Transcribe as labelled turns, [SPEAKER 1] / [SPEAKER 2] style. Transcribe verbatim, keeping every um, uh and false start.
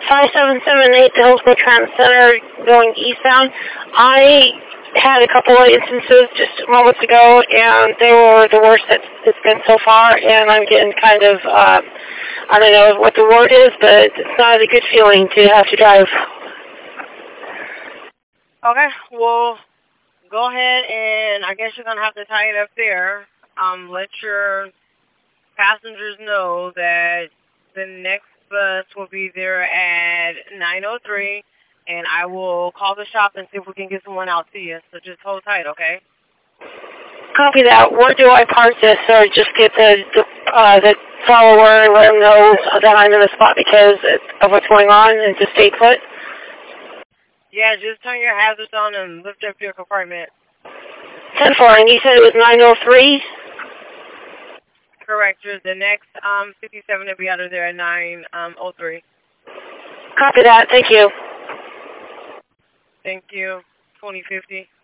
[SPEAKER 1] five seven seven eight to Hillsborough Trans Center going eastbound. I had a couple of instances just moments ago, and they were the worst that it's been so far, and I'm getting kind of, uh, I don't know what the word is, but it's not a good feeling to have to drive.
[SPEAKER 2] Okay, well, go ahead, and I guess you're going to have to tie it up there. Um, let your passengers know that the next bus will be there at nine oh three, and I will call the shop and see if we can get someone out to you. So just hold tight, okay?
[SPEAKER 1] Copy that. Where do I park this, or just get the the, uh, the follower and let them know that I'm in the spot because of what's going on and just stay put?
[SPEAKER 2] Yeah, just turn your hazards on and lift up your compartment.
[SPEAKER 1] ten four, and you said it was nine oh three?
[SPEAKER 2] Correct. The next um, fifty-seven will be out of there at nine oh three.
[SPEAKER 1] Copy that. Thank you.
[SPEAKER 2] Thank you. twenty fifty.